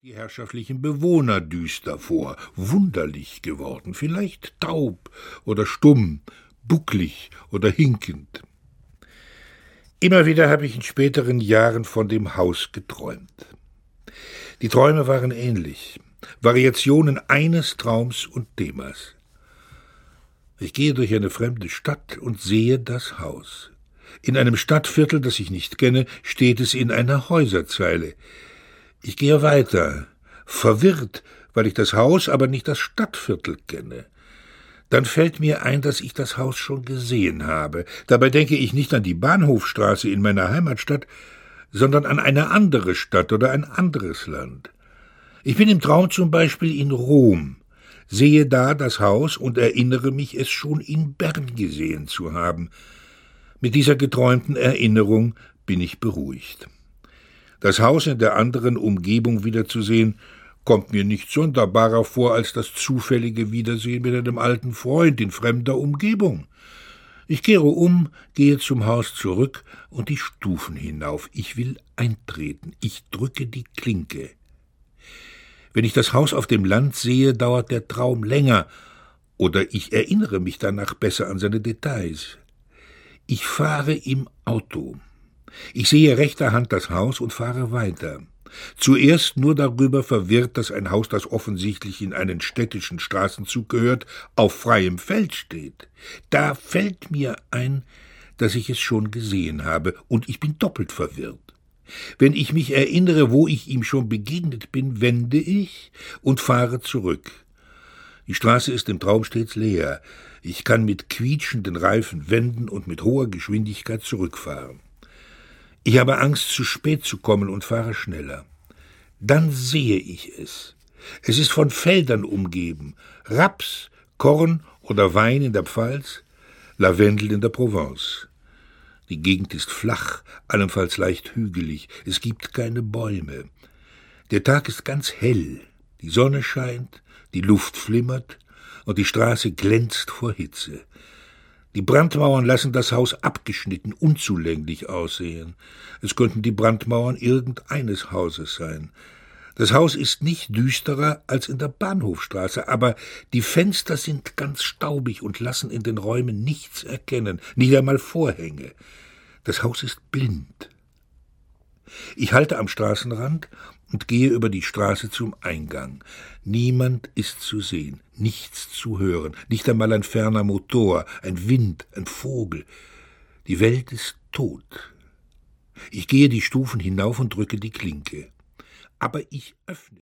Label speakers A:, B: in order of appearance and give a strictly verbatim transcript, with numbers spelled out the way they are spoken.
A: Die herrschaftlichen Bewohner düster vor, wunderlich geworden, vielleicht taub oder stumm, bucklig oder hinkend. Immer wieder habe ich in späteren Jahren von dem Haus geträumt. Die Träume waren ähnlich, Variationen eines Traums und Themas. Ich gehe durch eine fremde Stadt und sehe das Haus. In einem Stadtviertel, das ich nicht kenne, steht es in einer Häuserzeile. Ich gehe weiter, verwirrt, weil ich das Haus, aber nicht das Stadtviertel kenne. Dann fällt mir ein, dass ich das Haus schon gesehen habe. Dabei denke ich nicht an die Bahnhofstraße in meiner Heimatstadt, sondern an eine andere Stadt oder ein anderes Land. Ich bin im Traum zum Beispiel in Rom, sehe da das Haus und erinnere mich, es schon in Bern gesehen zu haben. Mit dieser geträumten Erinnerung bin ich beruhigt. Das Haus in der anderen Umgebung wiederzusehen, kommt mir nicht sonderbarer vor als das zufällige Wiedersehen mit einem alten Freund in fremder Umgebung. Ich kehre um, gehe zum Haus zurück und die Stufen hinauf. Ich will eintreten. Ich drücke die Klinke. Wenn ich das Haus auf dem Land sehe, dauert der Traum länger, oder ich erinnere mich danach besser an seine Details. Ich fahre im Auto. Ich sehe rechter Hand das Haus und fahre weiter. Zuerst nur darüber verwirrt, dass ein Haus, das offensichtlich in einen städtischen Straßenzug gehört, auf freiem Feld steht. Da fällt mir ein, dass ich es schon gesehen habe, und ich bin doppelt verwirrt. Wenn ich mich erinnere, wo ich ihm schon begegnet bin, wende ich und fahre zurück. Die Straße ist im Traum stets leer. Ich kann mit quietschenden Reifen wenden und mit hoher Geschwindigkeit zurückfahren. Ich habe Angst, zu spät zu kommen und fahre schneller. Dann sehe ich es. Es ist von Feldern umgeben. Raps, Korn oder Wein in der Pfalz, Lavendel in der Provence. Die Gegend ist flach, allenfalls leicht hügelig. Es gibt keine Bäume. Der Tag ist ganz hell. Die Sonne scheint, die Luft flimmert und die Straße glänzt vor Hitze. Die Brandmauern lassen das Haus abgeschnitten, unzulänglich aussehen. Es könnten die Brandmauern irgendeines Hauses sein. Das Haus ist nicht düsterer als in der Bahnhofstraße, aber die Fenster sind ganz staubig und lassen in den Räumen nichts erkennen, nicht einmal Vorhänge. Das Haus ist blind. Ich halte am Straßenrand und gehe über die Straße zum Eingang. Niemand ist zu sehen, nichts zu hören, nicht einmal ein ferner Motor, ein Wind, ein Vogel. Die Welt ist tot. Ich gehe die Stufen hinauf und drücke die Klinke. Aber ich öffne